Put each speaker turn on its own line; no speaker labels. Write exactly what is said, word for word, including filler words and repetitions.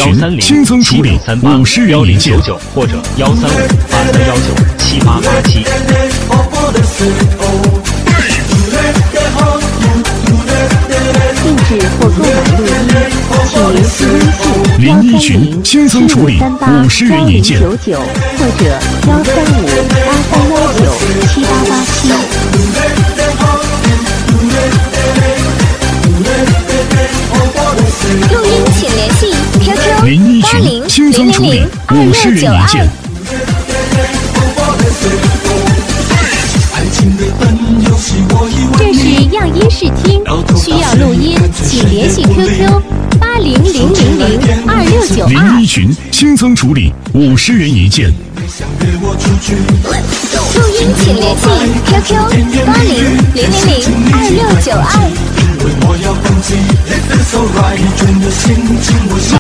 群轻松处理，五十元一件，
或者幺三五八三幺九七八八七。
定制或购买录音，请联系微信
淋衣裙轻松处理，五十元一件，
九九或者幺三五八三幺九七八八七。
录音请联系 Q Q
淋衣
八零
裙轻松处理，五十元一件。
这是样音试听，需要录音，请联系 Q Q 八零零零零二六九二。
淋衣裙轻松处理，五十元一件。
录音请联系 Q Q 八零零零零二六九二。